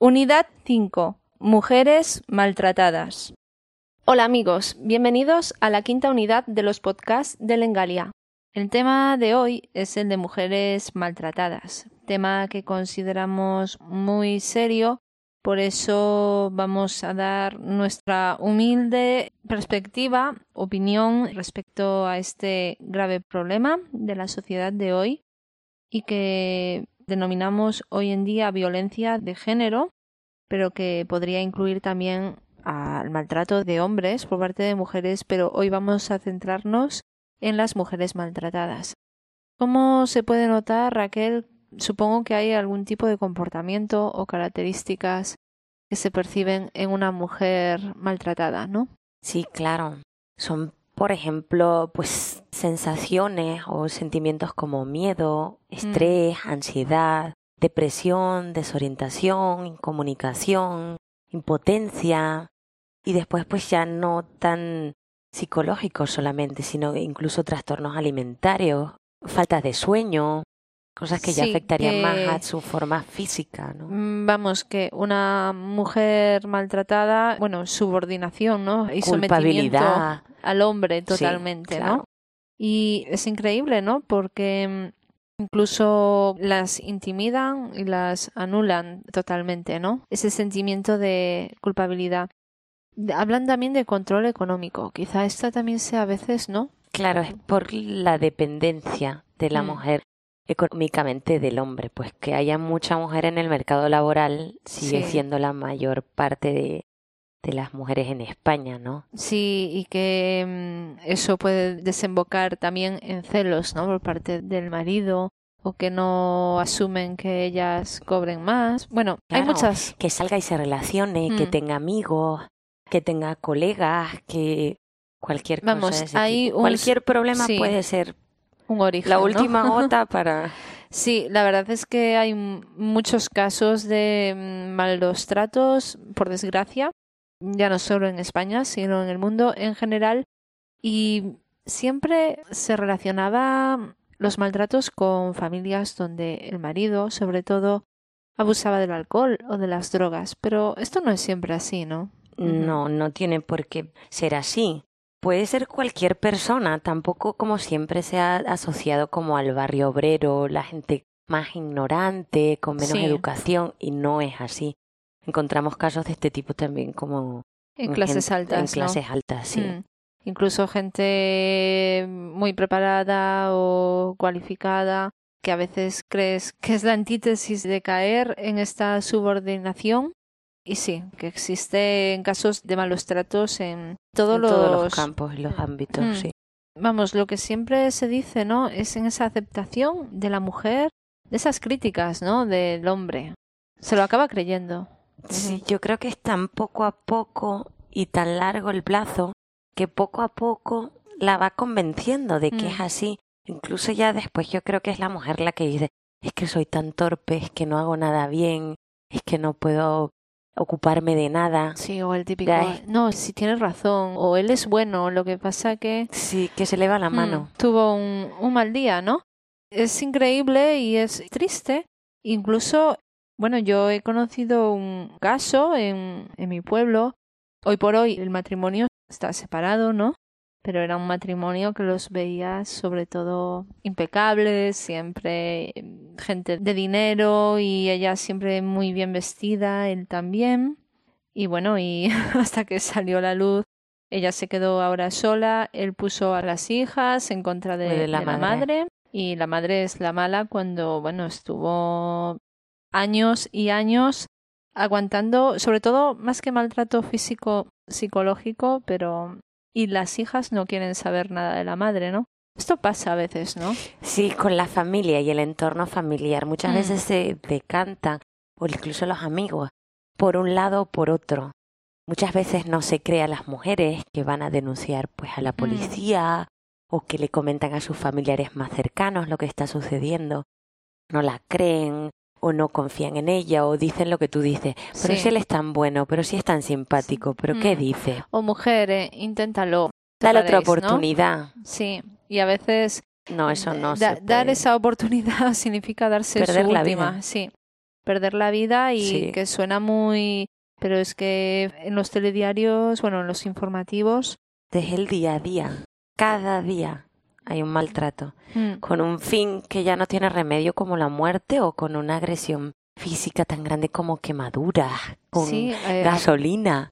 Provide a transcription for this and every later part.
Unidad 5. Mujeres maltratadas. Hola amigos, bienvenidos a la quinta unidad de los podcasts de Lengalia. El tema de hoy es el de mujeres maltratadas, tema que consideramos muy serio, por eso vamos a dar nuestra humilde perspectiva, opinión respecto a este grave problema de la sociedad de hoy y que denominamos hoy en día violencia de género, pero que podría incluir también al maltrato de hombres por parte de mujeres, pero hoy vamos a centrarnos en las mujeres maltratadas. ¿Cómo se puede notar, Raquel? Supongo que hay algún tipo de comportamiento o características que se perciben en una mujer maltratada, ¿no? Sí, claro. Son, por ejemplo, pues sensaciones o sentimientos como miedo, estrés, ansiedad, depresión, desorientación, incomunicación, impotencia y después pues ya no tan psicológicos solamente, sino incluso trastornos alimentarios, faltas de sueño, cosas que ya afectarían más a su forma física, ¿no? Vamos, que una mujer maltratada, bueno, subordinación, ¿no? Y culpabilidad sometimiento al hombre totalmente, sí, claro. ¿no? Y es increíble, ¿no? Porque incluso las intimidan y las anulan totalmente, ¿no? Ese sentimiento de culpabilidad. Hablan también de control económico. Quizá esto también sea a veces, ¿no? Claro, es por la dependencia de la mujer económicamente del hombre. Pues que haya mucha mujer en el mercado laboral sigue siendo la mayor parte de las mujeres en España, ¿no? Sí, y que eso puede desembocar también en celos, ¿no? Por parte del marido, o que no asumen que ellas cobren más. Bueno, claro, hay muchas. Que salga y se relacione, que tenga amigos, que tenga colegas, que cualquier cosa de ese tipo. Cualquier problema puede ser un origen, la última ¿no? gota para... Sí, la verdad es que hay muchos casos de malos tratos, por desgracia, ya no solo en España, sino en el mundo en general, y siempre se relacionaba los maltratos con familias donde el marido, sobre todo, abusaba del alcohol o de las drogas, pero esto no es siempre así, ¿no? No, no tiene por qué ser así. Puede ser cualquier persona, tampoco como siempre se ha asociado como al barrio obrero, la gente más ignorante, con menos educación, y no es así. Encontramos casos de este tipo también como en clases altas, en clases altas, sí. Incluso gente muy preparada o cualificada que a veces crees que es la antítesis de caer en esta subordinación. Y sí, que existen casos de malos tratos en todos los campos y los ámbitos, sí. Vamos, lo que siempre se dice, ¿no? Es en esa aceptación de la mujer, de esas críticas, ¿no? Del hombre. Se lo acaba creyendo. Sí, yo creo que es tan poco a poco y tan largo el plazo que poco a poco la va convenciendo de que es así. Incluso ya después yo creo que es la mujer la que dice, es que soy tan torpe, es que no hago nada bien, es que no puedo ocuparme de nada. Sí, o el típico, no, si tienes razón, o él es bueno, lo que pasa que... Sí, que se le va la mano. Tuvo un mal día, ¿no? Es increíble y es triste. Incluso, bueno, yo he conocido un caso en mi pueblo. Hoy por hoy el matrimonio está separado, ¿no? Pero era un matrimonio que los veía sobre todo impecables, siempre gente de dinero y ella siempre muy bien vestida, él también. Y bueno, y hasta que salió la luz, ella se quedó ahora sola, él puso a las hijas en contra de la madre. Y la madre es la mala cuando, bueno, estuvo años y años aguantando, sobre todo más que maltrato físico, psicológico, pero... Y las hijas no quieren saber nada de la madre, ¿no? Esto pasa a veces, ¿no? Sí, con la familia y el entorno familiar. Muchas veces se decantan, o incluso los amigos, por un lado o por otro. Muchas veces no se cree a las mujeres que van a denunciar pues a la policía o que le comentan a sus familiares más cercanos lo que está sucediendo. No la creen o no confían en ella o dicen lo que tú dices. Pero si él es tan bueno, pero si es tan simpático, pero ¿qué dice? O mujer, inténtalo. Dale otra oportunidad. ¿No? Sí, y a veces... No, eso no se puede. Dar esa oportunidad significa darse perder su la última, vida. sí. perder la vida y Sí. que suena muy... Pero es que en los telediarios, bueno, en los informativos... Desde el día a día, cada día hay un maltrato, mm, con un fin que ya no tiene remedio como la muerte o con una agresión física tan grande como quemaduras, con sí, gasolina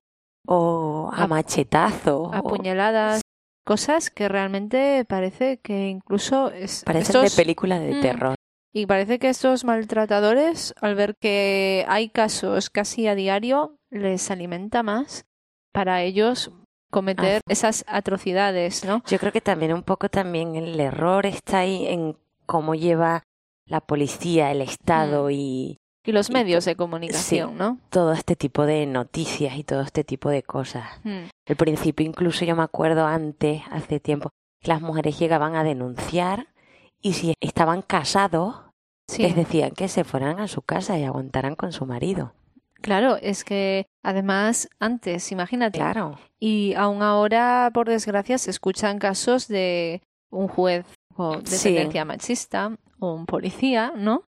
o a machetazos. a puñaladas, cosas que realmente parece que incluso Parecen de películas de terror. Y parece que estos maltratadores, al ver que hay casos casi a diario, les alimenta más para ellos cometer esas atrocidades, ¿no? Yo creo que también un poco también el error está ahí en cómo lleva la policía, el Estado y los medios de comunicación, sí, ¿no? Todo este tipo de noticias y todo este tipo de cosas. Al principio incluso yo me acuerdo antes, hace tiempo, las mujeres llegaban a denunciar y si estaban casados, les decían que se fueran a su casa y aguantaran con su marido. Claro, es que además antes, imagínate. Claro. Y aún ahora, por desgracia, se escuchan casos de un juez de tendencia machista o un policía, ¿no?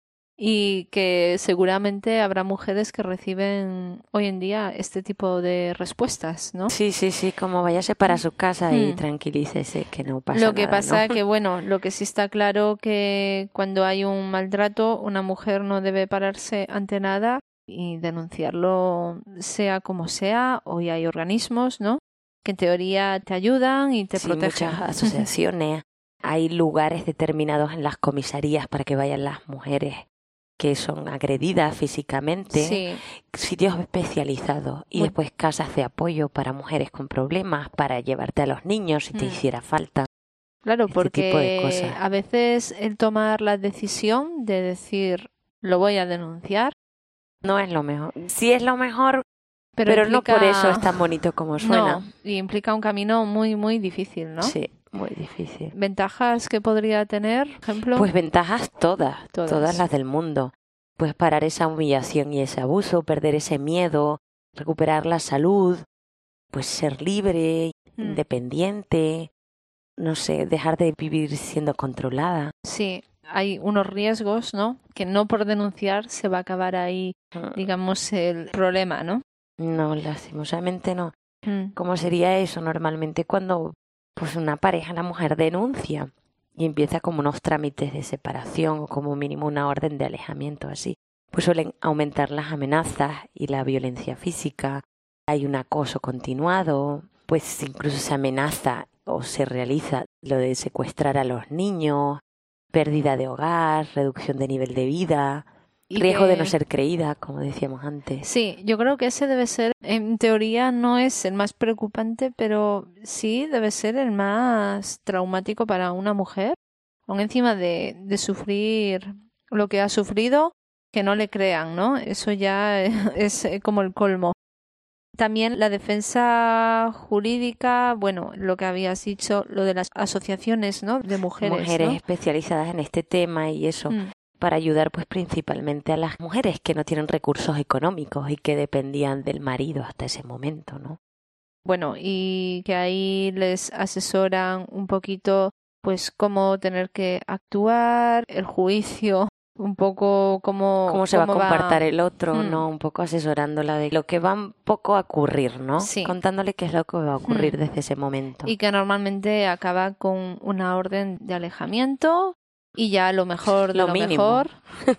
Y que seguramente habrá mujeres que reciben hoy en día este tipo de respuestas, ¿no? Sí, como váyase para su casa y tranquilícese, que no pasa nada. Lo que pasa ¿no? que, bueno, lo que sí está claro que cuando hay un maltrato, una mujer no debe pararse ante nada y denunciarlo sea como sea. Hoy hay organismos, ¿no?, que en teoría te ayudan y te protegen. Muchas asociaciones. Hay lugares determinados en las comisarías para que vayan las mujeres que son agredidas físicamente, sitios especializados y después casas de apoyo para mujeres con problemas, para llevarte a los niños si te hiciera falta. Claro, porque tipo de cosas. a veces el tomar la decisión de decir lo voy a denunciar no es lo mejor. Sí es lo mejor, pero implica... no por eso es tan bonito como suena. No, y implica un camino muy, muy difícil, ¿no? Sí, muy difícil. ¿Ventajas que podría tener, por ejemplo? Pues ventajas todas las del mundo. Pues parar esa humillación y ese abuso, perder ese miedo, recuperar la salud, pues ser libre, independiente, no sé, dejar de vivir siendo controlada. Sí, hay unos riesgos, ¿no?, que no por denunciar se va a acabar ahí, digamos, el problema, ¿no? No, lastimosamente no. ¿Cómo sería eso normalmente cuando pues una pareja, la mujer denuncia y empieza como unos trámites de separación o como mínimo una orden de alejamiento así? Pues suelen aumentar las amenazas y la violencia física, hay un acoso continuado, pues incluso se amenaza o se realiza lo de secuestrar a los niños, pérdida de hogar, reducción de nivel de vida, riesgo de no ser creída, como decíamos antes. Sí, yo creo que ese debe ser, en teoría no es el más preocupante, pero sí debe ser el más traumático para una mujer, aun encima de sufrir lo que ha sufrido, que no le crean, ¿no? Eso ya es como el colmo. También la defensa jurídica, bueno, lo que habías dicho, lo de las asociaciones, ¿no?, de mujeres. Mujeres ¿no?, especializadas en este tema y eso, para ayudar pues principalmente a las mujeres que no tienen recursos económicos y que dependían del marido hasta ese momento, ¿no? Bueno, y que ahí les asesoran un poquito pues cómo tener que actuar, el juicio, un poco cómo se va a comportar el otro, ¿no? Un poco asesorándola de lo que va un poco a ocurrir, ¿no? Sí. Contándole qué es lo que va a ocurrir desde ese momento. Y que normalmente acaba con una orden de alejamiento y ya lo mejor de lo mejor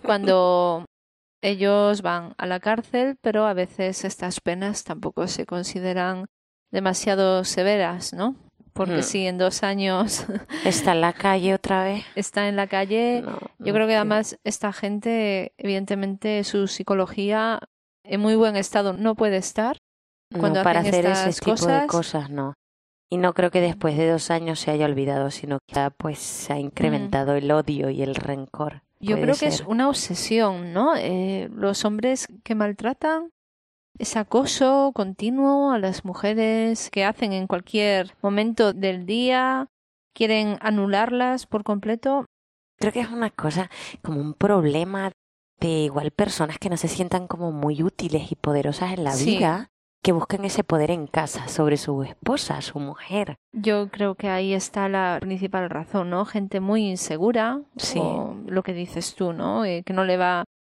cuando ellos van a la cárcel, pero a veces estas penas tampoco se consideran demasiado severas, ¿no? Porque si en 2 años está en la calle otra vez. Está en la calle. Yo creo que además esta gente, evidentemente, su psicología en muy buen estado no puede estar cuando para hacen hacer estas ese tipo de cosas, no. Y no creo que después de 2 años se haya olvidado, sino que ya pues se ha incrementado el odio y el rencor. Yo creo que es una obsesión, ¿no? Los hombres que maltratan, ese acoso continuo a las mujeres que hacen en cualquier momento del día, quieren anularlas por completo. Creo que es una cosa, como un problema de igual personas que no se sientan como muy útiles y poderosas en la vida, que buscan ese poder en casa sobre su esposa, su mujer. Yo creo que ahí está la principal razón, ¿no? Gente muy insegura, o lo que dices tú, ¿no? Que no le va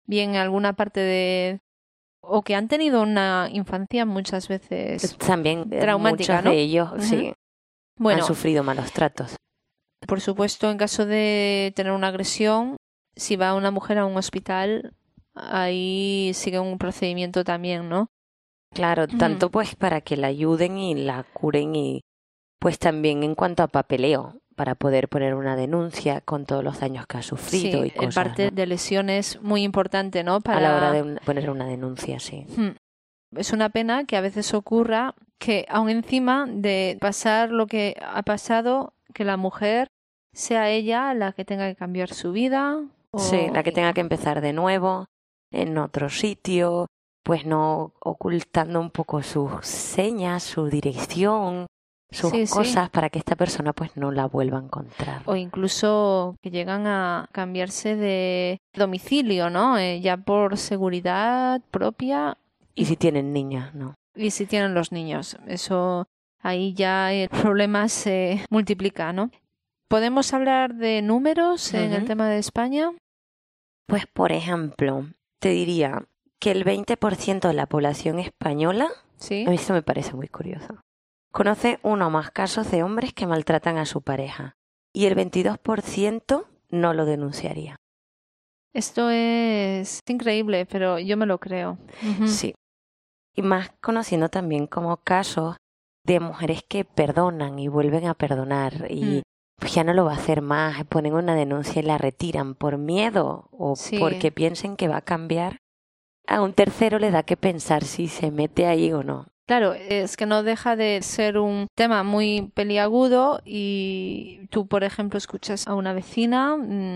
bien en alguna parte de... o que han tenido una infancia muchas veces también traumática, muchos ¿no? de ellos sí Bueno, han sufrido malos tratos. por supuesto, en caso de tener una agresión, si va una mujer a un hospital, ahí sigue un procedimiento también, ¿no? Claro, tanto pues para que la ayuden y la curen y pues también en cuanto a papeleo, para poder poner una denuncia con todos los daños que ha sufrido Sí, y cosas, el parte ¿no? de lesiones muy importante, ¿no? A la hora de poner una denuncia, sí. Es una pena que a veces ocurra que aún encima de pasar lo que ha pasado, que la mujer sea ella la que tenga que cambiar su vida. Sí, la que tenga que empezar de nuevo en otro sitio, pues no ocultando un poco sus señas, su dirección, sus cosas para que esta persona pues no la vuelva a encontrar. O incluso que llegan a cambiarse de domicilio, ¿no? Ya por seguridad propia. Y si tienen niñas, ¿no? Y si tienen los niños. Eso ahí ya el problema se multiplica, ¿no? ¿Podemos hablar de números en el tema de España? Pues, por ejemplo, te diría que el 20% de la población española, ¿Sí? A mí eso me parece muy curioso, conoce uno o más casos de hombres que maltratan a su pareja y el 22% no lo denunciaría. Esto es increíble, pero yo me lo creo. Sí. Y más conociendo también como casos de mujeres que perdonan y vuelven a perdonar y pues ya no lo va a hacer más, ponen una denuncia y la retiran por miedo o porque piensen que va a cambiar. A un tercero le da que pensar si se mete ahí o no. Claro, es que no deja de ser un tema muy peliagudo y tú, por ejemplo, escuchas a una vecina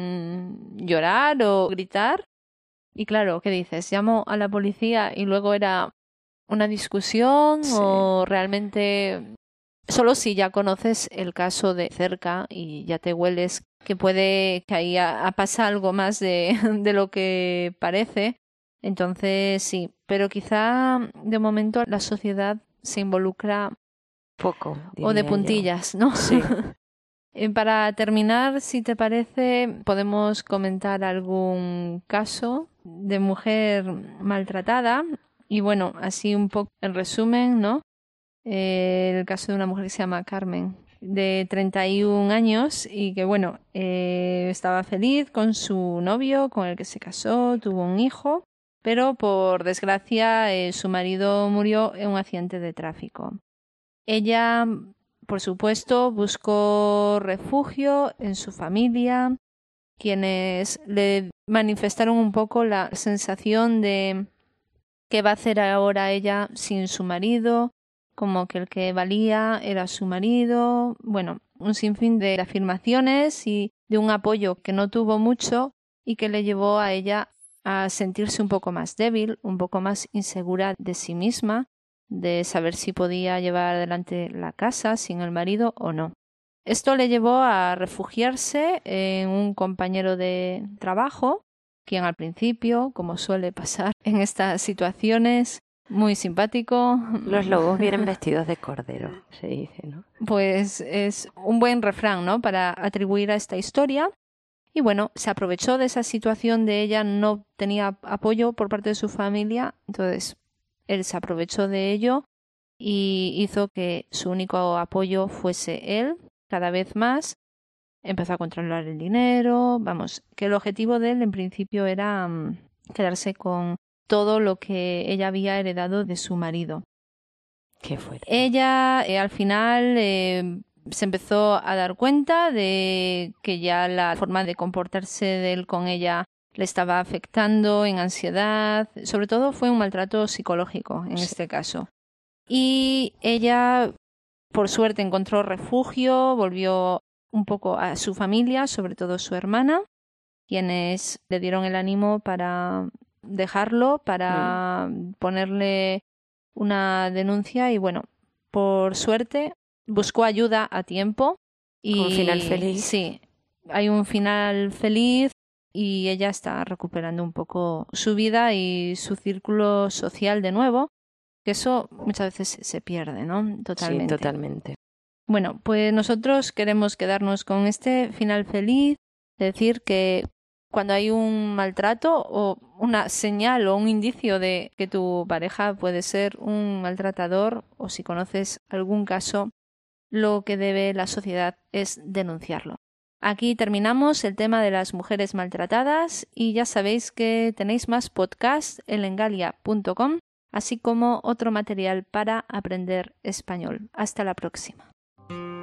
llorar o gritar y claro, ¿qué dices? ¿Llamo a la policía y luego era una discusión o realmente solo si ya conoces el caso de cerca y ya te hueles que puede que ahí ha pasado algo más de lo que parece? Entonces sí, pero quizá de momento la sociedad se involucra poco o de puntillas, ¿no? Sí. Para terminar, si te parece, podemos comentar algún caso de mujer maltratada y bueno, así un poco en resumen, ¿no? El caso de una mujer que se llama Carmen, de 31 años y que bueno, estaba feliz con su novio, con el que se casó, tuvo un hijo, pero por desgracia su marido murió en un accidente de tráfico. Ella, por supuesto, buscó refugio en su familia, quienes le manifestaron un poco la sensación de qué va a hacer ahora ella sin su marido, como que el que valía era su marido, bueno, un sinfín de afirmaciones y de un apoyo que no tuvo mucho y que le llevó a ella a sentirse un poco más débil, un poco más insegura de sí misma, de saber si podía llevar adelante la casa sin el marido o no. Esto le llevó a refugiarse en un compañero de trabajo, quien al principio, como suele pasar en estas situaciones, muy simpático. Los lobos vienen vestidos de cordero, se dice, ¿no? Pues es un buen refrán, ¿no? Para atribuir a esta historia. Y bueno, se aprovechó de esa situación de ella, no tenía apoyo por parte de su familia, entonces él se aprovechó de ello y hizo que su único apoyo fuese él, cada vez más. Empezó a controlar el dinero, vamos, que el objetivo de él en principio era quedarse con todo lo que ella había heredado de su marido. Qué fuerte. Ella al final se empezó a dar cuenta de que ya la forma de comportarse de él con ella le estaba afectando en ansiedad, sobre todo fue un maltrato psicológico en este caso. Y ella, por suerte, encontró refugio, volvió un poco a su familia, sobre todo su hermana, quienes le dieron el ánimo para dejarlo, para ponerle una denuncia y bueno, por suerte buscó ayuda a tiempo y un final feliz. Sí, hay un final feliz y ella está recuperando un poco su vida y su círculo social de nuevo, que eso muchas veces se pierde, ¿no? Totalmente. Sí, totalmente. Bueno, pues nosotros queremos quedarnos con este final feliz, decir que cuando hay un maltrato o una señal o un indicio de que tu pareja puede ser un maltratador, o si conoces algún caso, lo que debe la sociedad es denunciarlo. Aquí terminamos el tema de las mujeres maltratadas y ya sabéis que tenéis más podcasts en lengalia.com, así como otro material para aprender español. Hasta la próxima.